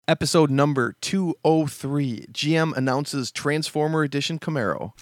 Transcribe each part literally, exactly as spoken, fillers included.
Episode number two oh three. G M announces Transformer Edition Camaro.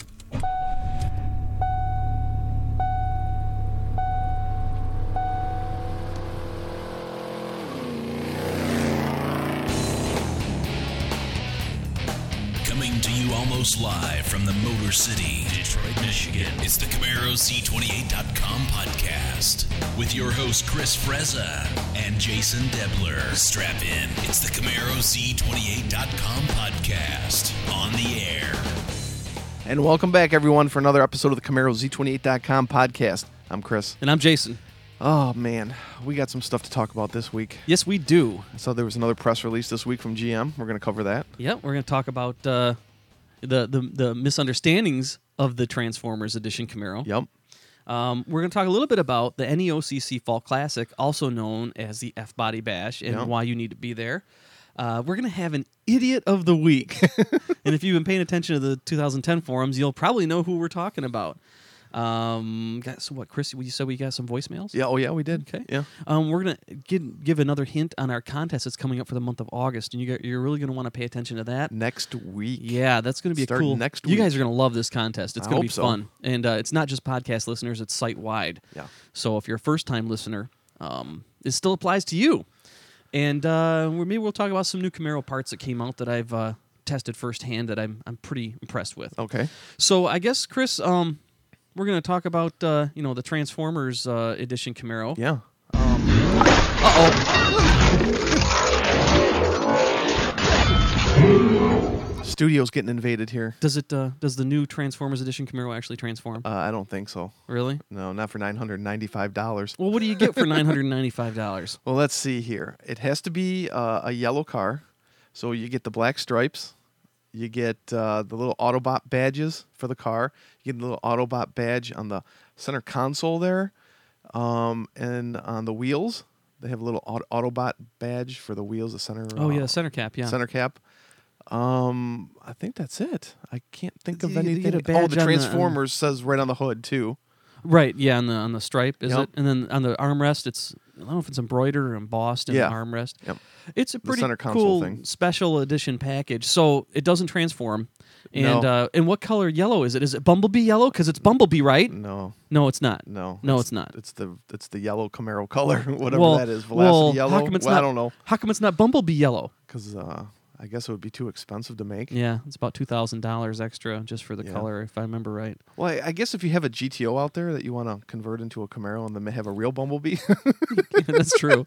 Coming to you almost live from the Motor City, Detroit, Michigan. It's the Camaro Z twenty-eight dot com podcast with your host Chris Frezza and Jason Debler. Strap in. It's the Camaro Z twenty-eight dot com podcast on the air. And welcome back, everyone, for another episode of the Camaro Z twenty-eight dot com podcast. I'm Chris. And I'm Jason. Oh, man. We got some stuff to talk about this week. Yes, we do. I saw there was another press release this week from G M. We're going to cover that. Yep, we're going to talk about uh, the, the the misunderstandings of the Transformers Edition Camaro. Yep. Um, we're going to talk a little bit about the N E O C C Fall Classic, also known as the F-Body Bash, and Yep. why you need to be there. Uh, we're going to have an Idiot of the Week. And if you've been paying attention to the two thousand ten forums, you'll probably know who we're talking about. Um, got, so what, Chris, you said we got some voicemails? Yeah, oh, yeah, we did. Okay. Yeah. Um, we're gonna give, give another hint on our contest that's coming up for the month of August, and you got, you're really gonna want to pay attention to that. Next week. Yeah, that's gonna be a Starting cool. next You guys week. are gonna love this contest. It's I gonna hope be so. fun, and uh, it's not just podcast listeners; it's site wide. Yeah. So if you're a first time listener, um, it still applies to you. And uh, we're- maybe we'll talk about some new Camaro parts that came out that I've uh, tested firsthand that I'm I'm pretty impressed with. Okay. So I guess Chris, um, we're gonna talk about uh, you know the Transformers uh, Edition Camaro. Yeah. Uh oh. Studio's getting invaded here. Does it? Uh, does the new Transformers Edition Camaro actually transform? Uh, I don't think so. Really? No, not for nine hundred ninety-five dollars. Well, what do you get for nine hundred ninety-five dollars? Well, let's see here. It has to be uh, a yellow car. So you get the black stripes. You get uh, the little Autobot badges for the car. You get the little Autobot badge on the center console there. Um, and on the wheels, they have a little Auto- Autobot badge for the wheels, the center Oh uh, yeah, center cap. Yeah. center cap. Um, I think that's it. I can't think of You- you anything. get a Oh, badge on the the- Transformers says right on the hood, too. Right. Yeah. On the on the stripe is Yep. it? And then on the armrest, it's I don't know if it's embroidered or embossed in Yeah. the armrest. Yep. It's a pretty center console cool thing. special edition package. So it doesn't transform. And No. uh, and what color yellow is it? Is it Bumblebee yellow? Because it's Bumblebee, right? No, No, it's not. no. No, it's not. It's the it's the yellow Camaro color, whatever well, that is. Velocity well, yellow? How come it's Well, not, I don't know. How come it's not Bumblebee yellow? Because uh, I guess it would be too expensive to make. Yeah, it's about two thousand dollars extra just for the Yeah. color, if I remember right. Well, I, I guess if you have a G T O out there that you want to convert into a Camaro and then have a real Bumblebee. That's true.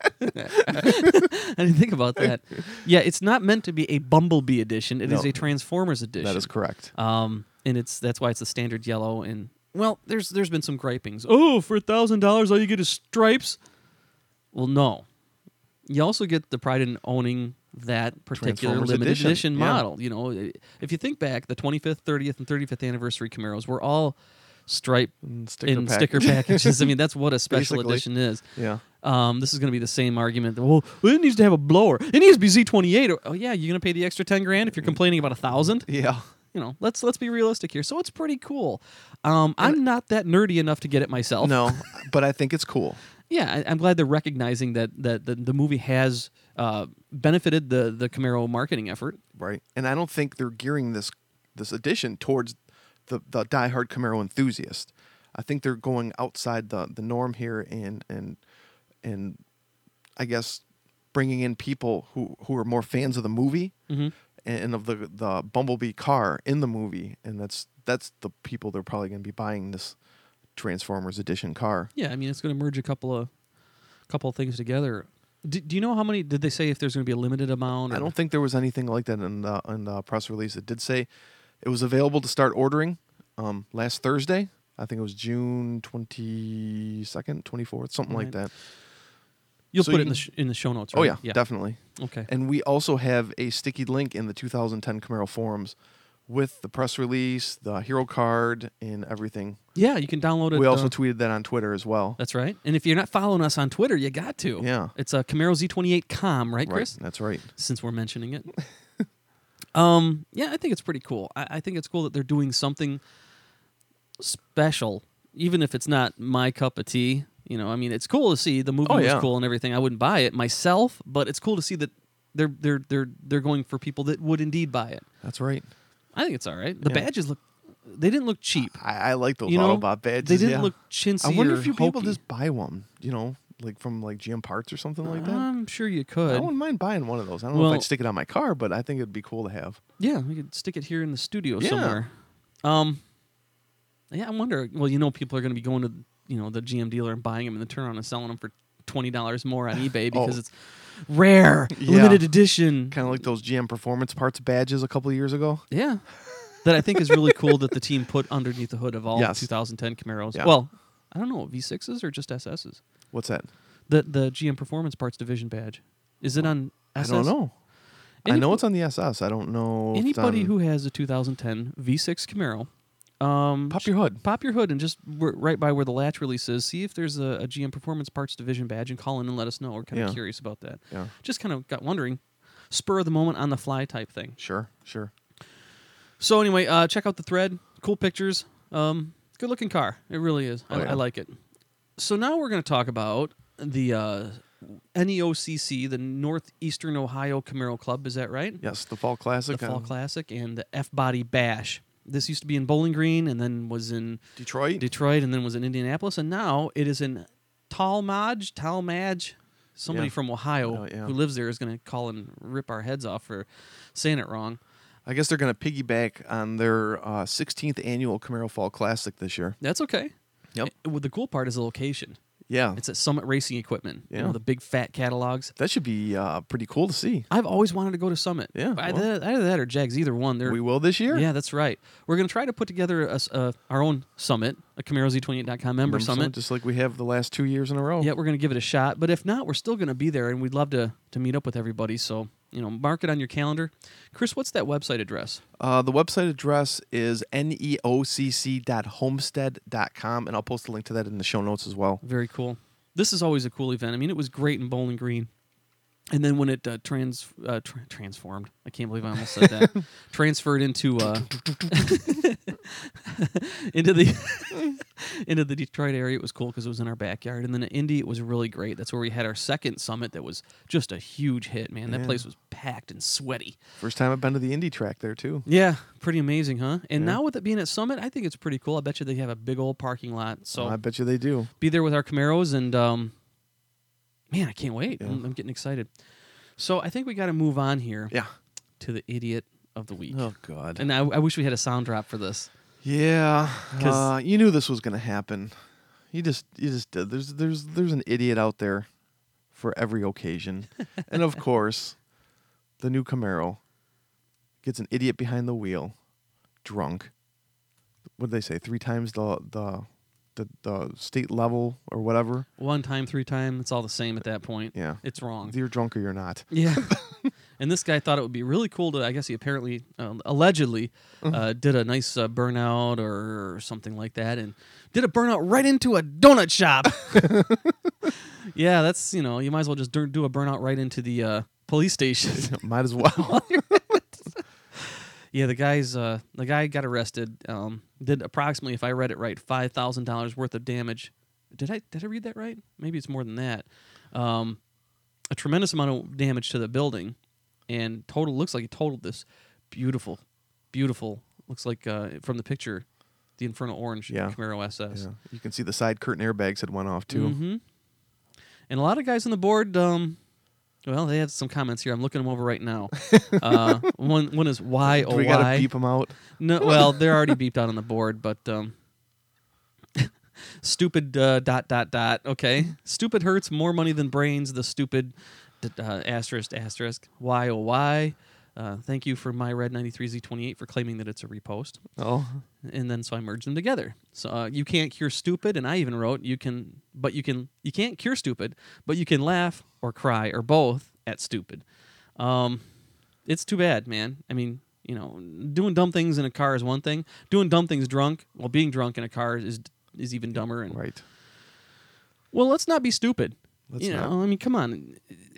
I didn't think about that. Yeah, it's not meant to be a Bumblebee edition. It is No. a Transformers edition. That is correct. Um, and it's that's why it's a standard yellow. And well, there's there's been some gripings. Oh, for a thousand dollars, all you get is stripes. Well, no. You also get the pride in owning that particular Transformers limited edition, edition, yeah. model. You know, if you think back, the twenty-fifth, thirtieth, and thirty-fifth anniversary Camaros were all stripe And sticker in package. sticker packages. I mean, that's what a special Basically. edition is. Yeah. Um, this is going to be the same argument. That, well, it needs to have a blower. It needs to be Z twenty-eight. Or, oh yeah, you're going to pay the extra ten grand if you're complaining about a thousand. Yeah. You know, let's let's be realistic here. So it's pretty cool. Um, I'm not that nerdy enough to get it myself. No, but I think it's cool. Yeah, I, I'm glad they're recognizing that that the, the movie has uh, benefited the the Camaro marketing effort. Right. And I don't think they're gearing this this edition towards the, the diehard Camaro enthusiast. I think they're going outside the, the norm here and and and I guess bringing in people who, who are more fans of the movie Mm-hmm. and of the the Bumblebee car in the movie, and that's that's the people they're probably going to be buying this Transformers edition car. Yeah, I mean it's going to merge a couple of couple of things together. Do, do you know how many? Did they say if there's going to be a limited amount? Or? I don't think there was anything like that in the in the press release. It did say it was available to start ordering um, last Thursday. I think it was June twenty-second, twenty-fourth, something like Right. that. You'll so put you it in the can- sh- in the show notes. Right? Oh yeah, yeah. definitely. Okay. And we also have a sticky link in the two thousand ten Camaro forums with the press release, the hero card, and everything. Yeah, you can download it. We also uh, tweeted that on Twitter as well. That's right. And if you're not following us on Twitter, you got to. Yeah. It's a Camaro Z twenty-eight com, right, Chris? Right, that's right. Since we're mentioning it. um, yeah, I think it's pretty cool. I, I think it's cool that they're doing something special, even if it's not my cup of tea. You know, I mean, it's cool to see. The movie Oh, was yeah. cool and everything. I wouldn't buy it myself, but it's cool to see that They're they're they're they're going for people that would indeed buy it. That's right. I think it's all right. The Yeah. badges look. They didn't look cheap. I, I like those You know, Autobot badges. They didn't yeah. look chintzy. I wonder or if you people hokey. just buy one. You know, like from like G M Parts or something like that. I'm sure you I could. wouldn't mind buying one of those. I don't know Well- if I'd stick it on my car, but I think it'd be cool to have. Yeah, we could stick it here in the studio Yeah. somewhere. Um, yeah, I wonder. Well, you know, people are going to be going to you know the G M dealer and buying them, and then turn around and selling them for twenty dollars more on eBay because Oh. it's rare, Yeah. limited edition. Kind of like those G M Performance Parts badges a couple of years ago. Yeah, that I think is really cool that the team put underneath the hood of all Yes. two thousand ten Camaros. Yeah. Well, I don't know, V sixes or just S S's. What's that? The the G M Performance Parts Division badge. Is it on S S? I don't know. I Any- know it's on the S S. I don't know. if it's Anybody on- who has a two thousand ten V six Camaro, um, Pop your hood. pop your hood and just w- right by where the latch release is, see if there's a, a G M Performance Parts Division badge and call in and let us know. We're kind of Yeah. curious about that. Yeah. Just kind of got wondering, spur of the moment on the fly type thing. Sure. Sure. So anyway, uh, check out the thread. Cool pictures. Um, good looking car. It really is. I, Oh, yeah. I like it. So now we're going to talk about the uh, N E O C C, the Northeastern Ohio Camaro Club. Is that right? Yes. The Fall Classic. The Fall on Classic and the F Body Bash. This used to be in Bowling Green and then was in Detroit. Detroit and then was in Indianapolis, and now it is in Talmadge. Talmadge. Somebody Yeah. from Ohio Oh, yeah. who lives there is going to call and rip our heads off for saying it wrong. I guess they're going to piggyback on their uh, sixteenth annual Camaro Fall Classic this year. That's okay. Yep. Eh, well, the cool part is the location. Yeah. It's at Summit Racing Equipment. You Yeah. know, the big fat catalogs. That should be uh, pretty cool to see. I've always wanted to go to Summit. Yeah, Either, well. that, either that or Jags, either one. They're We will this year? Yeah, that's right. We're going to try to put together a s uh, our own summit, a Camaro Z twenty-eight dot com member Remember some- summit. Just like we have the last two years in a row. Yeah, we're going to give it a shot. But if not, we're still going to be there, and we'd love to to meet up with everybody. So, you know, mark it on your calendar. Chris, what's that website address? Uh, the website address is neocc dot homestead dot com, and I'll post a link to that in the show notes as well. Very cool. This is always a cool event. I mean, it was great in Bowling Green. And then when it uh, trans uh, tra- transformed, I can't believe I almost said that, transferred into uh, into the into the Detroit area, it was cool because it was in our backyard. And then at Indy, it was really great. That's where we had our second summit. That was just a huge hit, man. That Yeah. place was packed and sweaty. First time I've been to the Indy track there, too. Yeah, pretty amazing, huh? And Yeah. now with it being at Summit, I think it's pretty cool. I bet you they have a big old parking lot. So I bet you they do. be there with our Camaros, and um, man, I can't wait. Yeah. I'm, I'm getting excited. So I think we got to move on here Yeah. to the idiot of the week. Oh, God. And I, I wish we had a sound drop for this. Yeah. 'Cause- Uh, you knew this was going to happen. You just you just did. There's, there's, there's an idiot out there for every occasion. And, of course, the new Camaro gets an idiot behind the wheel, drunk. What did they say? Three times the the the, the state level or whatever. One time, three time, it's all the same at that point. Yeah. It's wrong. You're drunk or you're not. Yeah. And this guy thought it would be really cool to, I guess he apparently, uh, allegedly, Mm-hmm. uh, did a nice uh, burnout or something like that and did a burnout right into a donut shop. Yeah, that's, you know, you might as well just do do a burnout right into the uh, police station. Might as well. Yeah, the guy's uh, the guy got arrested. Um, did approximately, if I read it right, five thousand dollars worth of damage. Did I did I read that right? Maybe it's more than that. Um, a tremendous amount of damage to the building, and total looks like he totaled this beautiful, beautiful. Looks like uh, from the picture, the Inferno Orange Yeah. Camaro S S. Yeah. You can see the side curtain airbags had went off too. Mm-hmm. And a lot of guys on the board, um, well, they had some comments here. I'm looking them over right now. uh, one one is why Do oh we gotta why. beep them out? No, well, they're already beeped out on the board, but um, stupid uh, dot dot dot. Okay, stupid hurts more money than brains. The stupid d- uh, asterisk asterisk. Why oh why? Uh, thank you for my red ninety-three Z twenty-eight for claiming that it's a repost. Oh, And then so I merged them together. So uh, you can't cure stupid, and I even wrote you can, but you can you can't cure stupid, but you can laugh or cry or both at stupid. Um, it's too bad, man. I mean, you know, doing dumb things in a car is one thing. Doing dumb things drunk, well, being drunk in a car is is even dumber. And right. well, let's not be stupid. Let's you know, not. I mean, come on.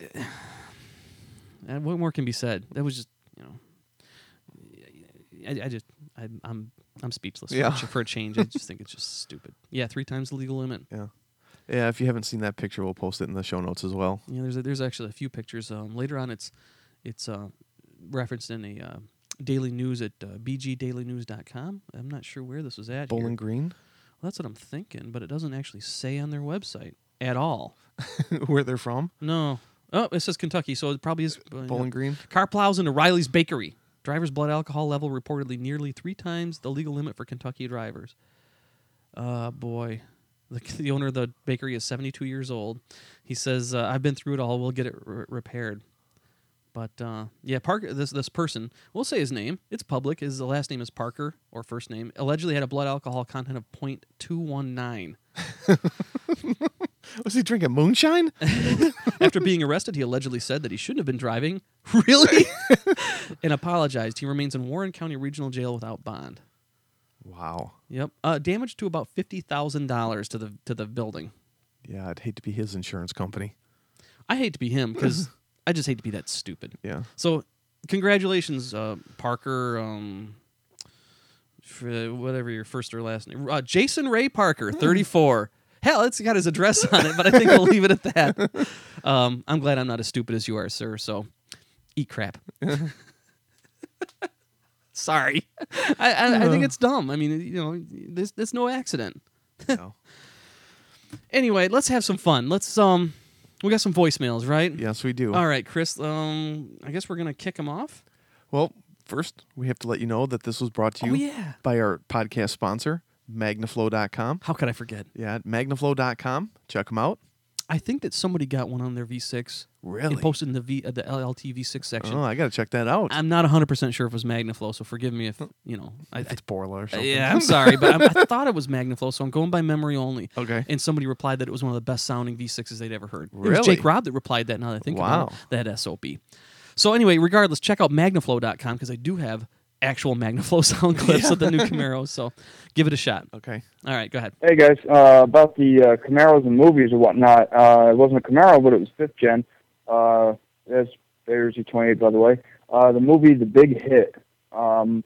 Uh, what more can be said? That was just, you know, I, I just, I, I'm, I'm speechless Yeah. for, a, for a change. I just think it's just stupid. Yeah, three times the legal limit. Yeah. Yeah, if you haven't seen that picture, we'll post it in the show notes as well. Yeah, there's a, there's actually a few pictures. Um, later on, it's It's uh, referenced in a uh, daily news at uh, b g daily news dot com. I'm not sure where this was at. Bowling here. Green? Well, that's what I'm thinking, but it doesn't actually say on their website at all. Where they're from? No. Oh, it says Kentucky, so it probably is. Uh, Bowling Green? Car plows into Riley's Bakery. Driver's blood alcohol level reportedly nearly three times the legal limit for Kentucky drivers. Uh, boy. The, the owner of the bakery is seventy-two years old. He says, uh, I've been through it all. We'll get it r- repaired. But, uh, yeah, Parker. This this person, we'll say his name. It's public. His last name is Parker, or first name. Allegedly had a blood alcohol content of point two one nine. Was he drinking moonshine? After being arrested, he allegedly said that he shouldn't have been driving. Really? And apologized. He remains in Warren County Regional Jail without bond. Wow. Yep. Uh, damage to about fifty thousand dollars to the to the building. Yeah, I'd hate to be his insurance company. I hate to be him because I just hate to be that stupid. Yeah. So, congratulations, uh, Parker. Um, for whatever your first or last name, uh, Jason Ray Parker, thirty-four. Hell, it's got his address on it, but I think we'll leave it at that. Um, I'm glad I'm not as stupid as you are, sir. So, eat crap. Sorry, I, I I think it's dumb. I mean, you know, there's there's no accident. No. Anyway, let's have some fun. Let's um, we got some voicemails, right? Yes, we do. All right, Chris. Um, I guess we're gonna kick them off. Well, first, we have to let you know that this was brought to you Oh yeah. by our podcast sponsor, Magnaflow dot com. How could I forget? Yeah, Magnaflow dot com. Check them out. I think that somebody got one on their V six. Really? And posted in the V uh, the L L T V six section. Oh, I got to check that out. I'm not one hundred percent sure if it was Magnaflow, so forgive me if, you know. I, It's Borla or I, something. yeah, I'm sorry, but I, I thought it was Magnaflow, so I'm going by memory only. Okay. And somebody replied that it was one of the best sounding V sixes they'd ever heard. It Really? was Jake Robb that replied that now that I think Wow. about it, that S O B. So anyway, regardless, check out Magnaflow dot com because I do have actual Magnaflow sound clips of the new Camaro, so give it a shot. Okay. All right, go ahead. Hey guys, uh, about the uh, Camaros and movies or whatnot. Uh, it wasn't a Camaro, but it was fifth gen. Uh, that's there's E twenty-eight, by the way. Uh, the movie The Big Hit. Um,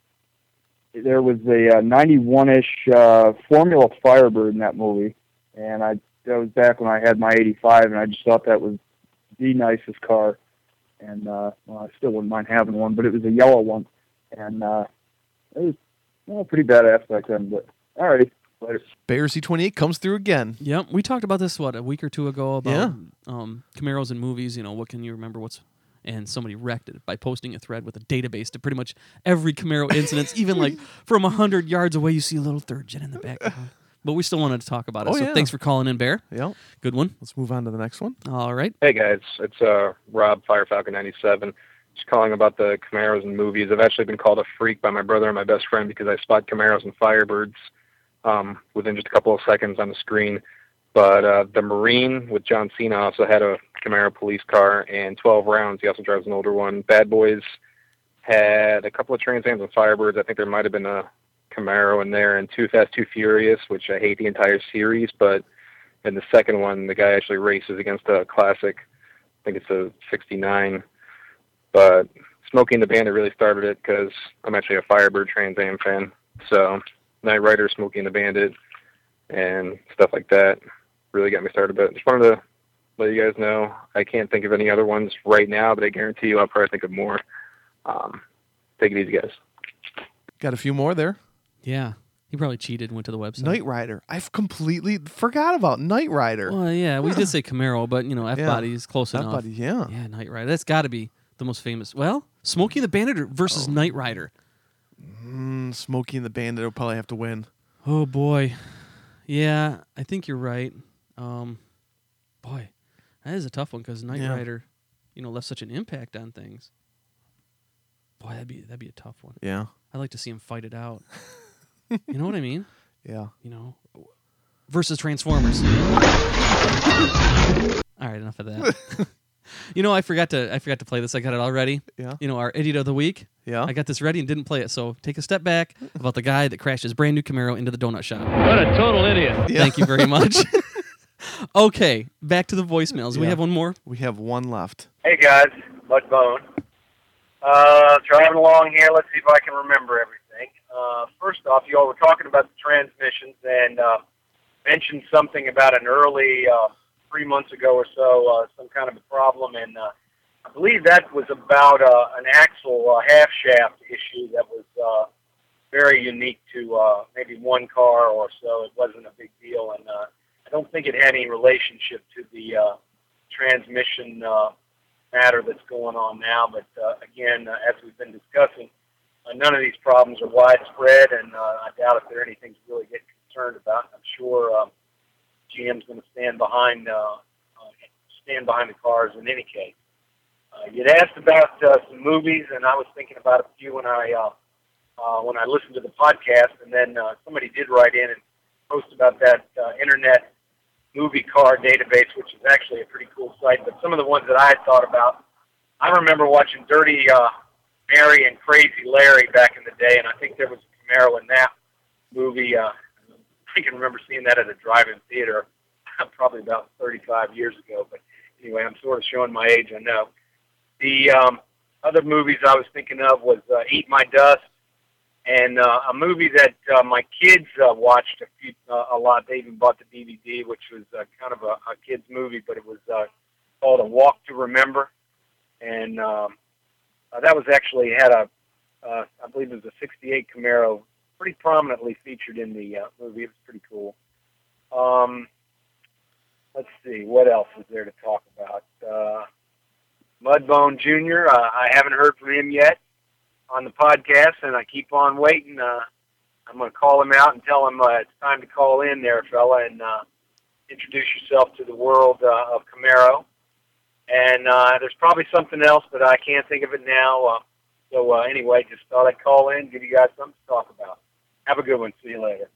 there was a uh, ninety-one-ish uh, Formula Firebird in that movie, and I that was back when I had my eighty-five, and I just thought that was the nicest car. And uh, well, I still wouldn't mind having one, but it was a yellow one, and uh, it was well, pretty badass back then. But alrighty, later. Bear C twenty-eight comes through again. Yep, we talked about this, what, a week or two ago about Yeah. um, Camaros and movies, you know, what can you remember what's... And somebody wrecked it by posting a thread with a database to pretty much every Camaro incident, even like from one hundred yards away, you see a little third gen in the background. But we still wanted to talk about it, Oh, so yeah. thanks for calling in, Bear. Yeah. Good one. Let's move on to the next one. All right. Hey guys, it's uh, Rob Firefalcon ninety-seven. Just calling about the Camaros and movies. I've actually been called a freak by my brother and my best friend because I spot Camaros and Firebirds um, within just a couple of seconds on the screen. But uh, the Marine with John Cena also had a Camaro police car and twelve rounds. He also drives an older one. Bad Boys had a couple of Trans Ams and Firebirds. I think there might have been a Camaro in there, and Too Fast, Too Furious, which I hate the entire series, but in the second one, the guy actually races against a classic. I think it's a sixty-nine. But Smokey and the Bandit really started it because I'm actually a Firebird Trans Am fan. So Knight Rider, Smokey and the Bandit, and stuff like that really got me started. But just wanted to let you guys know I can't think of any other ones right now, but I guarantee you I'll probably think of more. Um, take it easy, guys. Got a few more there. Yeah. He probably cheated and went to the website. Knight Rider. I've completely forgot about Knight Rider. Well, yeah, we did say Camaro, but, you know, F-Body is close That enough. buddy, yeah. Yeah, Knight Rider. That's got to be the most famous. Well, Smokey and the Bandit versus Oh. Knight Rider. Mm, Smokey and the Bandit will probably have to win. Oh, boy. Yeah, I think you're right. Um, boy, that is a tough one because Knight Yeah. Rider, you know, left such an impact on things. Boy, that'd be that'd be a tough one. Yeah. I'd like to see him fight it out. You know what I mean? Yeah. You know, versus Transformers. All right, enough of that. You know, I forgot to I forgot to play this. I got it all ready. Yeah. You know, our idiot of the week. Yeah. I got this ready and didn't play it. So take a step back about the guy that crashed his brand new Camaro into the donut shop. What a total idiot. Yeah. Thank you very much. Okay, back to the voicemails. We Yeah. have one more. We have one left. Hey guys, Bud Bone. Uh, driving along here. Let's see if I can remember everything. Uh, first off, you all were talking about the transmissions and uh, mentioned something about an early uh, three months ago or so, uh, some kind of a problem. And uh, I believe that was about uh, an axle uh, half shaft issue that was uh, very unique to uh, maybe one car or so. It wasn't a big deal, and uh, I don't think it had any relationship to the uh, transmission uh, matter that's going on now. But uh, again, uh, as we've been discussing, uh, none of these problems are widespread, and uh, I doubt if there are anything to really get concerned about. I'm sure uh, G M's going to stand behind uh, uh, stand behind the cars in any case. Uh, you'd asked about uh, some movies, and I was thinking about a few when I uh, uh, when I listened to the podcast, and then uh, somebody did write in and post about that uh, internet movie car database, which is actually a pretty cool site. But some of the ones that I had thought about, I remember watching Dirty uh, Mary and Crazy Larry back in the day, and I think there was a Camaro in that movie. Uh, I can remember seeing that at a drive-in theater probably about thirty-five years ago. But anyway, I'm sort of showing my age, I know. The um, other movies I was thinking of was uh, Eat My Dust, and uh, a movie that uh, my kids uh, watched a, few, uh, a lot. They even bought the D V D, which was uh, kind of a, a kid's movie, but it was uh, called A Walk to Remember. And um, uh, that was actually had a, uh, I believe it was a sixty-eight Camaro, pretty prominently featured in the uh, movie. It was pretty cool. Um, let's see, what else is there to talk about? Uh, Mudbone Junior, uh, I haven't heard from him yet on the podcast, and I keep on waiting. Uh, I'm going to call him out and tell him uh, it's time to call in there, fella, and uh, introduce yourself to the world uh, of Camaro. And uh, there's probably something else, but I can't think of it now. Uh, so uh, anyway, just thought I'd call in, give you guys something to talk about. Have a good one. See you later.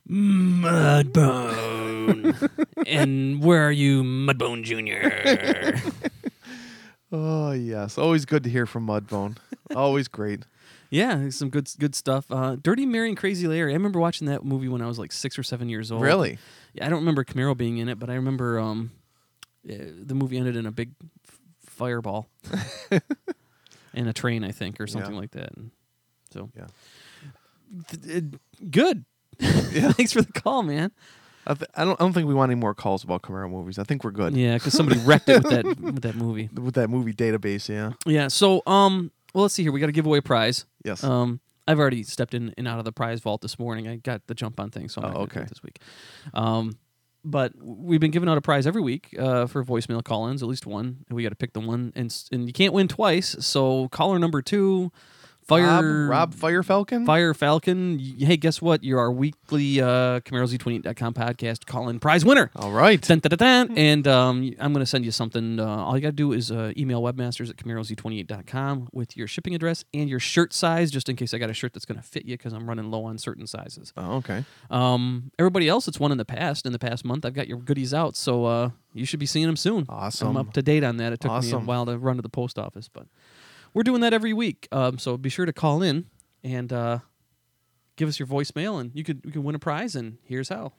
Mudbone. And where are you, Mudbone Junior? Oh, yes. Always good to hear from Mudbone. Always great. Yeah, some good good stuff. Uh, Dirty Mary and Crazy Larry. I remember watching that movie when I was like six or seven years old. Really? Yeah, I don't remember Camaro being in it, but I remember um, uh, the movie ended in a big f- fireball and a train, I think, or something Yeah. like that. And so, Yeah. Th- th- good. Yeah. Thanks for the call, man. I, th- I don't. I don't think we want any more calls about Camaro movies. I think we're good. Yeah, because somebody wrecked it with that with that movie. With that movie database, yeah. Yeah. So, um, well, let's see here. We got to give away a prize. Yes. Um, I've already stepped in and out of the prize vault this morning. I got the jump on thing, so I'm Oh, not gonna do okay. it this week. Um, but we've been giving out a prize every week uh, for voicemail call-ins, at least one. And we got to pick the one, and s- and you can't win twice. So caller number two, Fire Rob, Rob Fire Falcon? Fire Falcon. y- Hey, guess what? You're our weekly uh, Camaro Z twenty-eight dot com podcast call-in prize winner. All right. Dun, dun, dun, dun. And um, I'm going to send you something. Uh, all you got to do is uh, email webmasters at Camaro Z twenty-eight dot com with your shipping address and your shirt size, just in case I got a shirt that's going to fit you because I'm running low on certain sizes. Oh, okay. Um, everybody else that's won in the past, in the past month, I've got your goodies out, so uh, you should be seeing them soon. Awesome. I'm up to date on that. It took me Awesome. a while to run to the post office, but we're doing that every week. Um, so be sure to call in and uh, give us your voicemail, and you could you can win a prize. And here's how.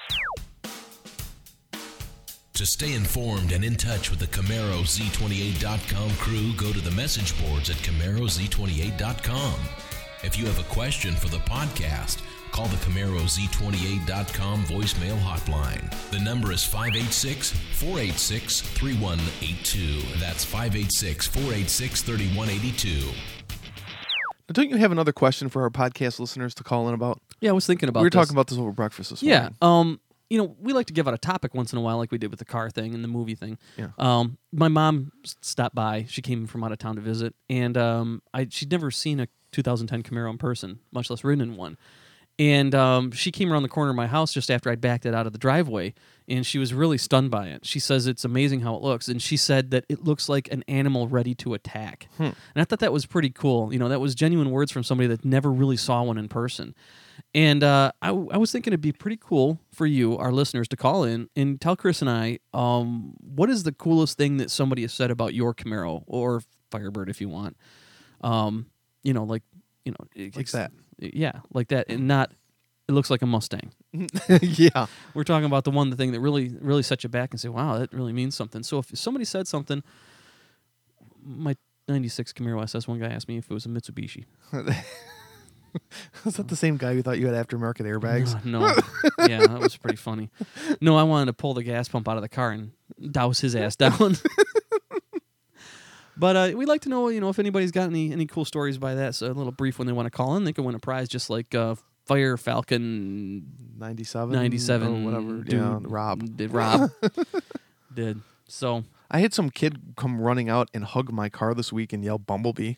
To stay informed and in touch with the Camaro Z twenty-eight dot com crew, go to the message boards at Camaro Z twenty-eight dot com. If you have a question for the podcast, call the Camaro Z twenty-eight dot com voicemail hotline. The number is five eight six, four eight six, three one eight two. That's five eight six, four eight six, three one eight two. Now, don't you have another question for our podcast listeners to call in about? Yeah, I was thinking about we were this. talking about this over breakfast this Yeah. morning. Um, you know, we like to give out a topic once in a while, like we did with the car thing and the movie thing. Yeah. Um, my mom s- stopped by. She came from out of town to visit, and um, I she'd never seen a two thousand ten Camaro in person, much less ridden in one. And um, she came around the corner of my house just after I'd backed it out of the driveway, and she was really stunned by it. She says it's amazing how it looks, and she said that it looks like an animal ready to attack. Hmm. And I thought that was pretty cool. You know, that was genuine words from somebody that never really saw one in person. And uh, I, w- I was thinking it'd be pretty cool for you, our listeners, to call in and tell Chris and I um, what is the coolest thing that somebody has said about your Camaro or Firebird, if you want. Um, you know, like you know, it- Like that. Yeah, like that, and not. It looks like a Mustang. Yeah. We're talking about the one the thing that really really set you back and say, wow, that really means something. So if somebody said something, my ninety-six Camaro S S, one guy asked me if it was a Mitsubishi. Is that the same guy who thought you had aftermarket airbags? Uh, no. Yeah, that was pretty funny. No, I wanted to pull the gas pump out of the car and douse his ass down. But uh, we'd like to know, you know, if anybody's got any any cool stories by that. So a little brief when they want to call in, they can win a prize just like uh, Fire Falcon ninety-seven, ninety-seven or whatever. Dude, yeah, Rob did Rob did. So I had some kid come running out and hug my car this week and yell "Bumblebee"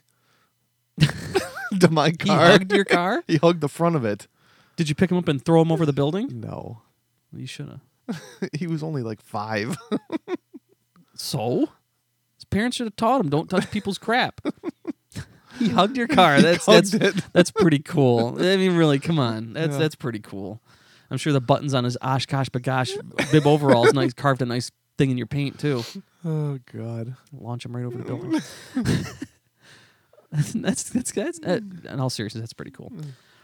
to my he car. hugged your car. He hugged the front of it. Did you pick him up and throw him over the building? No, Well, you should have. he was only like five. So his parents should have taught him don't touch people's crap. He hugged your car. He That's hugged that's it. that's pretty cool. I mean, really, come on. That's Yeah. that's pretty cool. I'm sure the buttons on his Oshkosh Bagosh bib overalls nice carved a nice thing in your paint too. Oh God. Launch him right over the building. that's that's that's, that's uh, in all seriousness, that's pretty cool.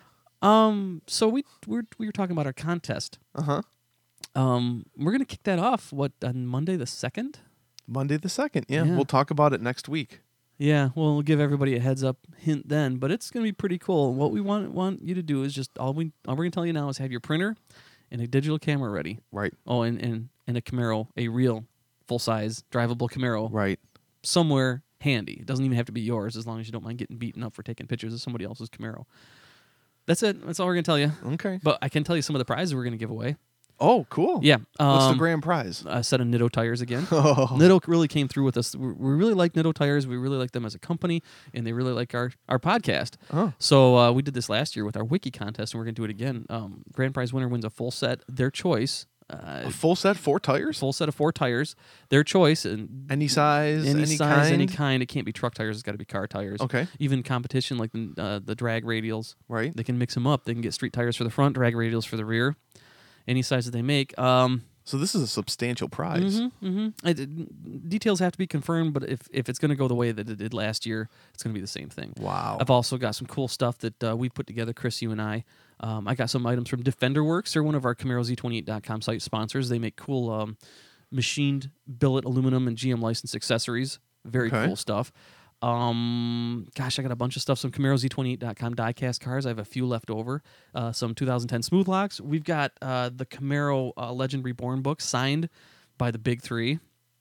Um, so we we're, we were talking about our contest. Uh huh. Um, we're gonna kick that off. What on Monday the second? Monday the second. Yeah, Yeah. we'll talk about it next week. Yeah, well, we'll give everybody a heads up hint then, but it's gonna be pretty cool. What we want want you to do is just all we all we're gonna tell you now is have your printer and a digital camera ready. Right. Oh, and and, and a Camaro, a real full size drivable Camaro, Right. somewhere handy. It doesn't even have to be yours, as long as you don't mind getting beaten up for taking pictures of somebody else's Camaro. That's it. That's all we're gonna tell you. Okay. But I can tell you some of the prizes we're gonna give away. Oh, cool. Yeah. What's the um, grand prize? A set of Nitto tires again. Oh. Nitto really came through with us. We we really like Nitto tires. We really like them as a company, and they really like our, our podcast. Oh. So uh, we did this last year with our wiki contest, and we're going to do it again. Um, grand prize winner wins a full set, their choice. Uh, A full set, four tires? full set of four tires, their choice, and Any size, any, any, size, kind? any kind. It can't be truck tires. It's got to be car tires. Okay. Even competition like the uh, the drag radials, Right. they can mix them up. They can get street tires for the front, drag radials for the rear. Any size that they make. Um, So this is a substantial prize. Mm-hmm, mm-hmm. I did, details have to be confirmed, but if, if it's going to go the way that it did last year, it's going to be the same thing. Wow. I've also got some cool stuff that uh, we put together, Chris, you and I. Um, I got some items from Defender Works. They're one of our Camaro Z twenty-eight dot com site sponsors. They make cool um, machined billet aluminum and G M licensed accessories. Very Okay. cool stuff. Um, gosh, I got a bunch of stuff. Some Camaro Z twenty-eight dot com diecast cars. I have a few left over. Uh, some two thousand ten smooth locks. We've got uh, the Camaro uh, Legend Reborn book signed by the big three.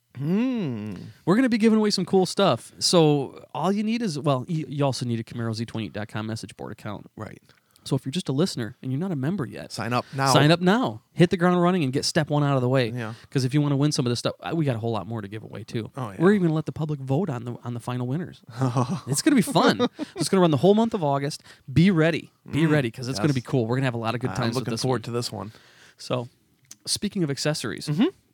Hmm. We're going to be giving away some cool stuff. So all you need is, well, you, you also need a Camaro Z twenty-eight dot com message board account. Right. So if you're just a listener and you're not a member yet, Sign up now. sign up now. Hit the ground running and get step one out of the way. Yeah. Because if you want to win some of this stuff, uh, we got a whole lot more to give away too. Oh, yeah. We're even going to let the public vote on the on the final winners. It's going to be fun. It's going to run the whole month of August. Be ready. Be ready because it's going to yes. be cool. We're going to have a lot of good I'm times with looking this forward one. to this one. So, speaking of accessories,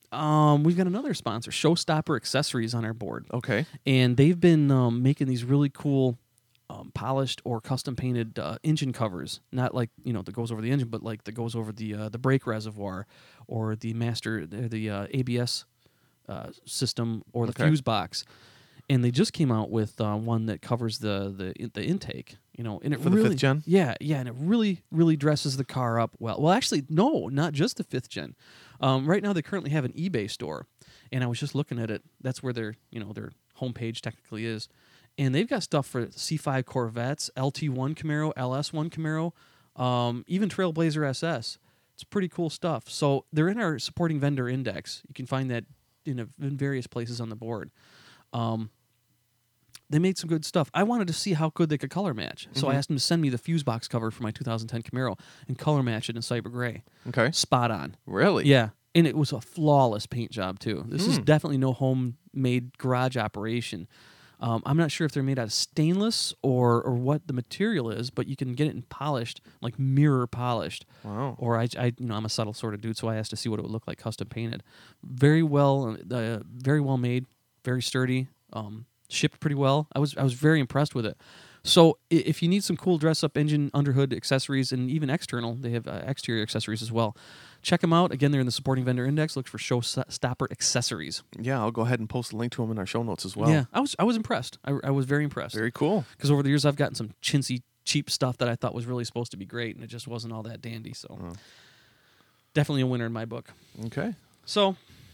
um, we've got another sponsor, Showstopper Accessories, on our board. Okay. And they've been um, making these really cool um, polished or custom painted uh, engine covers. Not like, you know, that goes over the engine, but like that goes over the uh, the brake reservoir or the master, the, the uh, A B S uh, system or the Okay. fuse box. And they just came out with uh, one that covers the, the the intake, you know, and it For the really, fifth gen? Yeah, yeah, and it really, really dresses the car up well. Well, actually, no, not just the fifth gen. Um, right now, they currently have an eBay store, and I was just looking at it. That's where their, you know, their homepage technically is, and they've got stuff for C five Corvettes, L T one Camaro, L S one Camaro, um, even Trailblazer S S. It's pretty cool stuff. So they're in our supporting vendor index. You can find that in, a, in various places on the board. Um, they made some good stuff. I wanted to see how good they could color match. So I asked them to send me the fuse box cover for my two thousand ten Camaro and color match it in Cyber Gray. Okay. Spot on. Really? Yeah. And it was a flawless paint job, too. This is definitely no homemade garage operation. Um, I'm not sure if they're made out of stainless or, or what the material is, but you can get it in polished, like mirror polished. Wow. Or I, I, you know, I'm a subtle sort of dude, so I asked to see what it would look like custom painted. Very well, uh, very well made, very sturdy. Um, shipped pretty well. I was I was very impressed with it. So i- if you need some cool dress up engine, underhood accessories, and even external, they have uh, exterior accessories as well. Check them out. Again, they're in the supporting vendor index. Look for Showstopper Accessories. Yeah, I'll go ahead and post a link to them in our show notes as well. Yeah, I was I was impressed. I, I was very impressed. Very cool. Because over the years I've gotten some chintzy, cheap stuff that I thought was really supposed to be great, and it just wasn't all that dandy. So definitely a winner in my book. Okay. So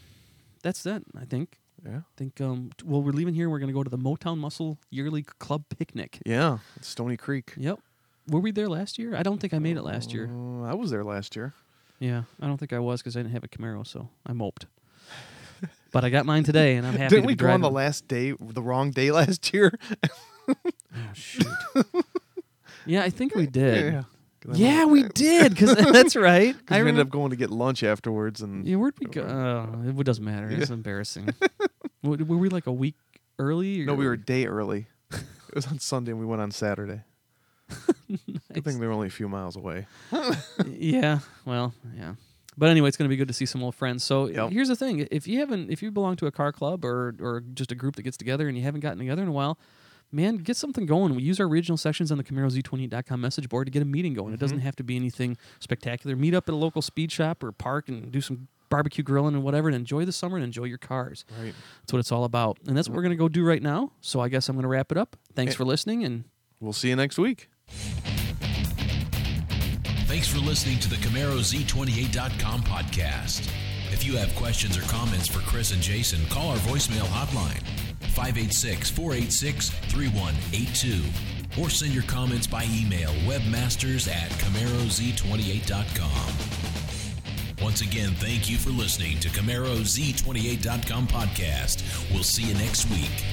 that's that, I think. Yeah. I think, um, t- well, we're leaving here. We're going to go to the Motown Muscle Yearly Club Picnic. Yeah. It's Stony Creek. Yep. Were we there last year? I don't think I made it last year. Uh, I was there last year. Yeah, I don't think I was because I didn't have a Camaro, so I moped. But I got mine today, and I'm happy Didn't to we be go on driving. the last day, the wrong day last year? Oh, shoot. Yeah, I think we did. Yeah. Yeah, we did. Because that's right. Because we remember- ended up going to get lunch afterwards, and Yeah, where'd we go? Oh, it doesn't matter. It's embarrassing. Were were we like a week early? no, or- we were a day early. It was on Sunday, and we went on Saturday. Good thing they were only a few miles away. Yeah, well, yeah. But anyway, it's going to be good to see some old friends. So Yep. here's the thing: if you haven't, if you belong to a car club or or just a group that gets together and you haven't gotten together in a while, man, get something going. We use our regional sections on the Camaro Z twenty-eight dot com message board to get a meeting going. It doesn't have to be anything spectacular. Meet up at a local speed shop or park and do some barbecue grilling and whatever, and enjoy the summer and enjoy your cars. Right. That's what it's all about, and that's what we're going to go do right now. So I guess I'm going to wrap it up. Thanks Hey. for listening, and We'll see you next week. Thanks for listening to the Camaro Z twenty-eight dot com podcast. If you have questions or comments for Chris and Jason, call our voicemail hotline, five eight six, four eight six, three one eight two, or send your comments by email, webmasters at Camaro Z twenty-eight dot com. Once again, thank you for listening to Camaro Z twenty-eight dot com podcast. We'll see you next week.